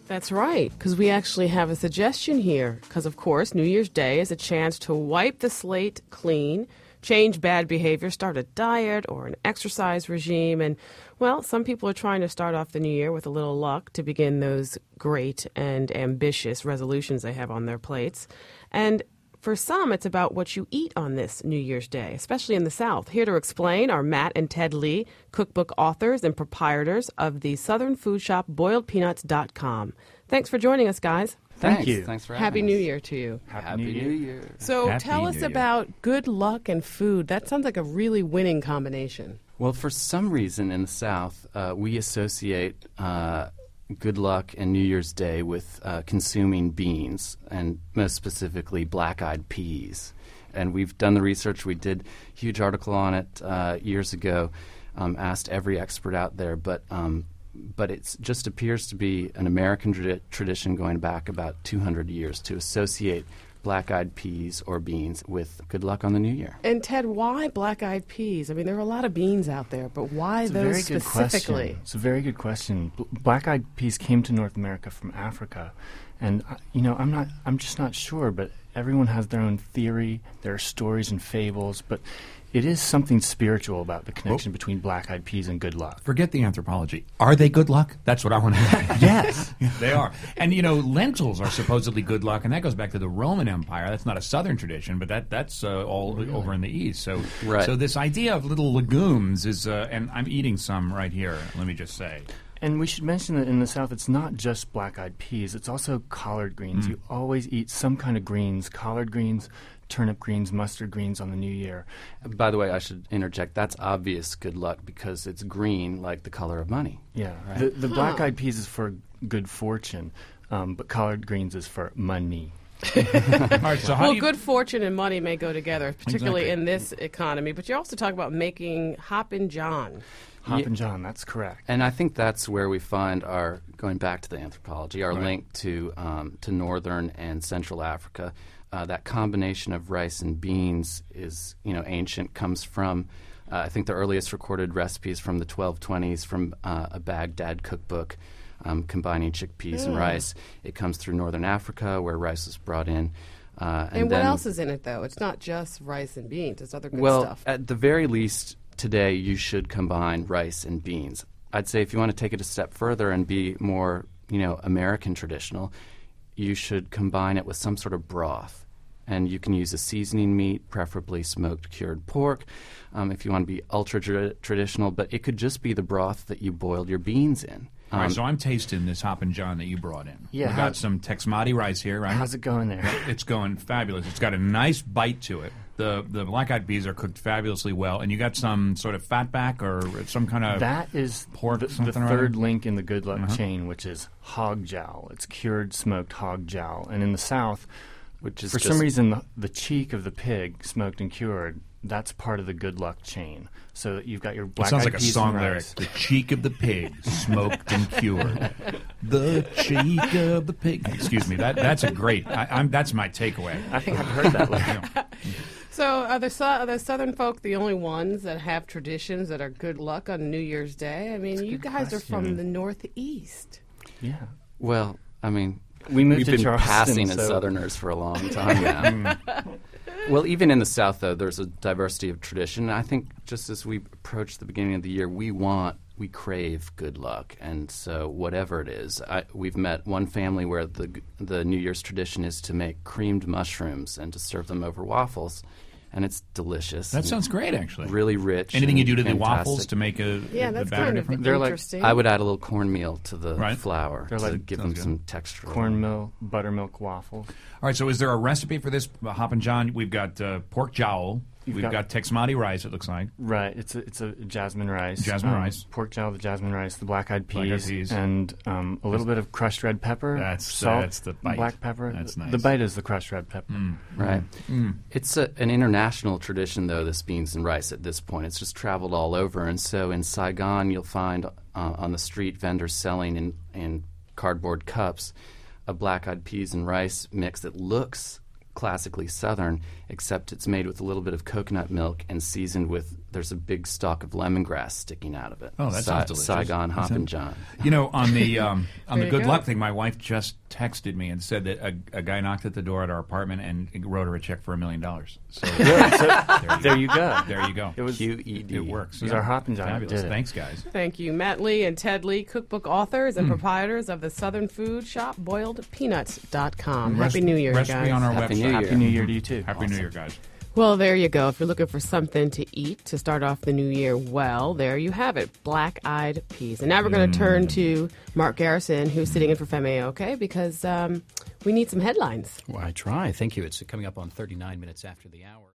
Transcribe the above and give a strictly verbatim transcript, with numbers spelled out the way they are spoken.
That's right, because we actually have a suggestion here. Because, of course, New Year's Day is a chance to wipe the slate clean, change bad behavior, start a diet or an exercise regime. And, well, some people are trying to start off the new year with a little luck to begin those great and ambitious resolutions they have on their plates. And for some, it's about what you eat on this New Year's Day, especially in the South. Here to explain are Matt and Ted Lee, cookbook authors and proprietors of the Southern food shop boiled peanuts dot com. Thanks for joining us, guys. Thank Thanks. you. Thanks for having Happy us. New Year to you. Happy, Happy New Year. New Year. So Happy tell us New Year. about good luck and food. That sounds like a really winning combination. Well, for some reason in the South, uh, we associate uh, good luck and New Year's Day with uh, consuming beans, and most specifically black-eyed peas. And we've done the research. We did a huge article on it uh, years ago, um, asked every expert out there, but um, but it just appears to be an American tradi- tradition going back about two hundred years to associate black-eyed peas or beans with good luck on the new year. And Ted, why black-eyed peas? I mean, there are a lot of beans out there, but why It's a those very good specifically? question. It's a very good question. B- black-eyed peas came to North America from Africa, and uh, you know, I'm not, I'm just not sure. But everyone has their own theory. There are stories and fables, but it is something spiritual about the connection Well, between black-eyed peas and good luck. Forget the anthropology. Are they good luck? That's what I want to know. Yes. They are. And, you know, lentils are supposedly good luck, and that goes back to the Roman Empire. That's not a southern tradition, but that that's uh, all really? over in the east. So Right. so this idea of little legumes is, uh, and I'm eating some right here, let me just say. And we should mention that in the South, it's not just black-eyed peas. It's also collard greens. Mm. You always eat some kind of greens, collard greens, turnip greens, mustard greens on the new year. By the way, I should interject, that's obvious good luck because it's green like the color of money. Yeah. Right. The, the black-eyed peas is for good fortune, um, but collard greens is for money. All right, so how Well, do you, good fortune and money may go together, particularly Exactly. in this economy. But you also talk about making Hoppin' John. Hop Ye- and John, that's correct. And I think that's where we find our, going back to the anthropology, our Right. link to um, to northern and central Africa. Uh, that combination of rice and beans is, you know, ancient, comes from, uh, I think the earliest recorded recipes from the twelve twenties from uh, a Baghdad cookbook um, combining chickpeas and Mm. rice. It comes through northern Africa where rice was brought in. Uh, And, and what then, else is in it, though? It's not just rice and beans. It's other good well, stuff. at the very least, today you should combine rice and beans. I'd say if you want to take it a step further and be more, you know, American traditional, you should combine it with some sort of broth. And you can use a seasoning meat, preferably smoked cured pork, um, if you want to be ultra tra- traditional. But it could just be the broth that you boiled your beans in. all right, Um, so I'm tasting this Hoppin' John that you brought in. Yeah, We how- got some Texmati rice here, right? How's it going there? It's going fabulous. It's got a nice bite to it. The the black-eyed peas are cooked fabulously well, and you got some sort of fatback or some kind of That is pork the, the something or third other? link in the good luck Uh-huh. chain, which is hog jowl. It's cured smoked hog jowl. And in the South, which is for just, some reason, the, the cheek of the pig, smoked and cured, that's part of the good luck chain. So that you've got your It black sounds eyed like a peas song and lyric. rice. The cheek of the pig, smoked and cured. The cheek of the pig. Excuse me. That that's a great. I, I'm that's my takeaway. I think I've heard that lately. So are the, su- are the Southern folk the only ones that have traditions that are good luck on New Year's Day? I mean, That's a you good guys are from question. the Northeast. Yeah. well, I mean, We moved we've to been Charleston, passing as so- Southerners for a long time now. Well, even in the South, though, there's a diversity of tradition. And I think just as we approach the beginning of the year, we want, we crave good luck. And so whatever it is, I, we've met one family where the the New Year's tradition is to make creamed mushrooms and to serve them over waffles. And it's delicious. That and sounds great, actually. really rich. Anything you and do to the fantastic. waffles to make a Yeah, the that's batter kind of different? They're like- interesting. I would add a little cornmeal to the Right. flour They're to like- give sounds them good. some texture. Cornmeal, buttermilk waffles. All right, so is there a recipe for this uh, Hoppin' John? We've got uh, pork jowl. You've We've got, got- Texmati rice, it looks like. Right. It's a, it's a jasmine rice. Jasmine um, rice. Pork jowl, the jasmine rice, the black-eyed peas, Black-eyed peas. and um, a little bit of crushed red pepper. That's- salt, that's the bite. black pepper. That's the, nice. the bite is the crushed red pepper. Right. Mm. It's a, an international tradition, though, this beans and rice at this point. It's just traveled all over. And so in Saigon, you'll find uh, on the street vendors selling in, in cardboard cups a black-eyed peas and rice mix that looks classically Southern, except it's made with a little bit of coconut milk and seasoned with there's a big stalk of lemongrass sticking out of it. Oh, that sounds delicious. Saigon That Hoppin' sounds- John. You know, on the um, on the There you good go. luck thing, my wife just texted me and said that a, a guy knocked at the door at our apartment and wrote her a check for a million dollars. So Yeah, so there you go. there you go. It was Q E D. It works. It was our Hoppin' John that Fabulous. did it. Thanks, guys. Thank you, Matt Lee and Ted Lee, cookbook authors and proprietors of the Southern food shop boiled peanuts dot com. Rest- Happy New Year, recipe guys. on our Happy website. New Year. Happy New Year to you too. Happy New Year, guys. Well, there you go. If you're looking for something to eat to start off the new year well, there you have it, black-eyed peas. And now we're going to turn to Mark Garrison, who's sitting in for Femi OK, because um, we need some headlines. Well, I try. Thank you. It's coming up on thirty-nine minutes after the hour.